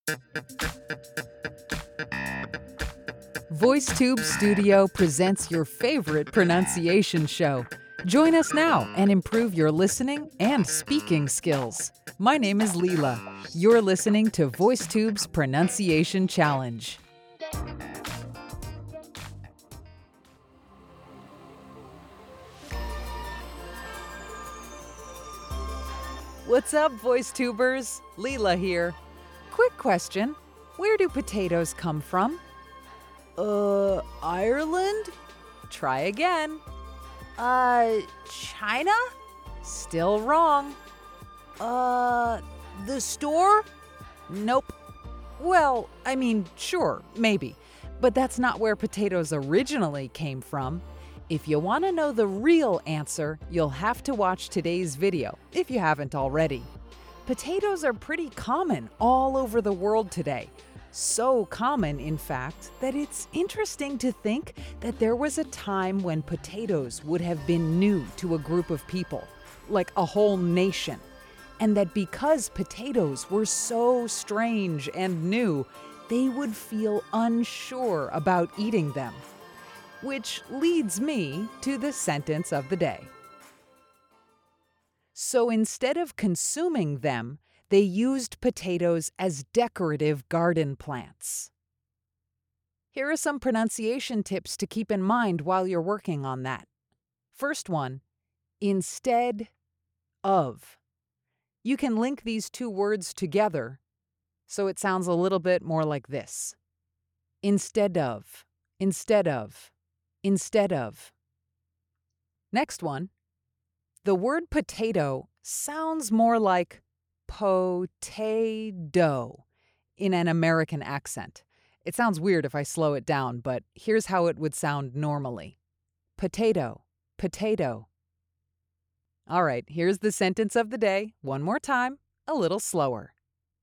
VoiceTube Studio presents your favorite pronunciation show. Join us now and improve your listening and speaking skills. My name is Leela. You're listening to VoiceTube's Pronunciation Challenge. What's up, VoiceTubers? Leela here. Quick question. Where do potatoes come from? Ireland? Try again. China? Still wrong. The store? Nope. Well, sure, maybe. But that's not where potatoes originally came from. If you want to know the real answer, you'll have to watch today's video, if you haven't already. Potatoes are pretty common all over the world today. So common, in fact, that it's interesting to think that there was a time when potatoes would have been new to a group of people, like a whole nation. And that because potatoes were so strange and new, they would feel unsure about eating them. Which leads me to the sentence of the day. So instead of consuming them, they used potatoes as decorative garden plants. Here are some pronunciation tips to keep in mind while you're working on that. First one, instead of. You can link these two words together so it sounds a little bit more like this. Instead of, instead of, instead of. Next one, the word potato sounds more like potato in an American accent. It sounds weird if I slow it down, but here's how it would sound normally. Potato, potato. All right, here's the sentence of the day. One more time, a little slower.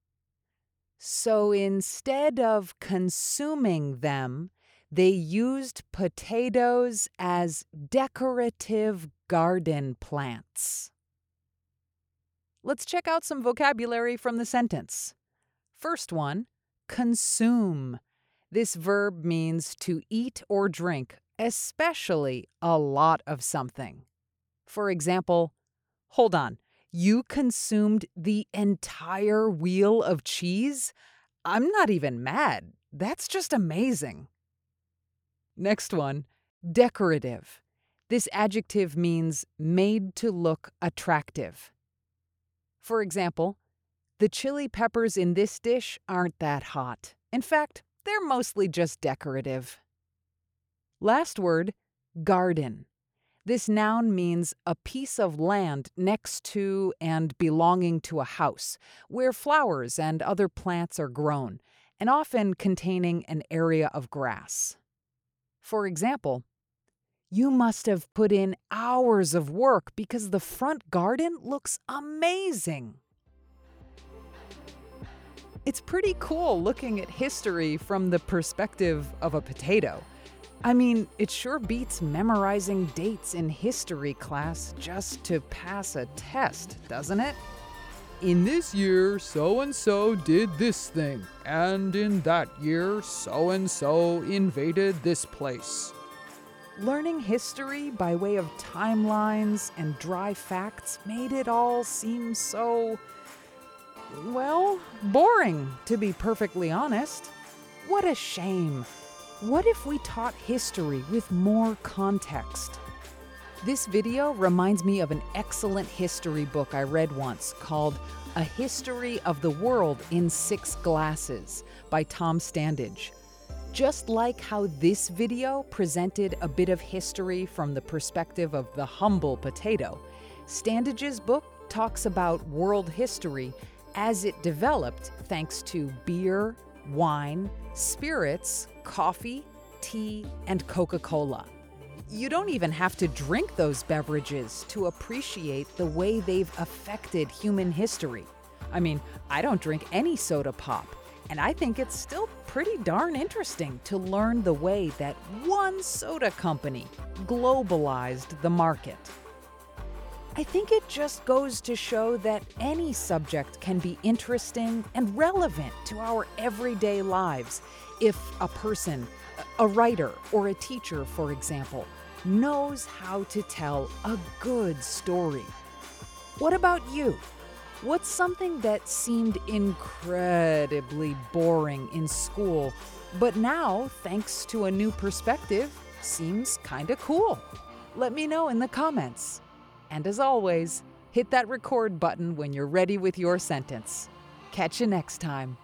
So instead of consuming them, they used potatoes as decorative garden plants. Let's check out some vocabulary from the sentence. First one, consume. This verb means to eat or drink, especially a lot of something. For example, hold on, you consumed the entire wheel of cheese? I'm not even mad. That's just amazing. Next one, decorative. This adjective means made to look attractive. For example, the chili peppers in this dish aren't that hot. In fact, they're mostly just decorative. Last word, garden. This noun means a piece of land next to and belonging to a house, where flowers and other plants are grown, and often containing an area of grass. For example, you must have put in hours of work because the front garden looks amazing. It's pretty cool looking at history from the perspective of a potato. It sure beats memorizing dates in history class just to pass a test, doesn't it? In this year, so-and-so did this thing, and in that year, so-and-so invaded this place. Learning history by way of timelines and dry facts made it all seem so, boring, to be perfectly honest. What a shame. What if we taught history with more context? This video reminds me of an excellent history book I read once called A History of the World in 6 Glasses by Tom Standage. Just like how this video presented a bit of history from the perspective of the humble potato, Standage's book talks about world history as it developed thanks to beer, wine, spirits, coffee, tea, and Coca-Cola. You don't even have to drink those beverages to appreciate the way they've affected human history. I don't drink any soda pop, and I think it's still pretty darn interesting to learn the way that one soda company globalized the market. I think it just goes to show that any subject can be interesting and relevant to our everyday lives if a person, a writer or a teacher, for example, knows how to tell a good story. What about you? What's something that seemed incredibly boring in school, but now, thanks to a new perspective, seems kinda cool? Let me know in the comments. And as always, hit that record button when you're ready with your sentence. Catch you next time.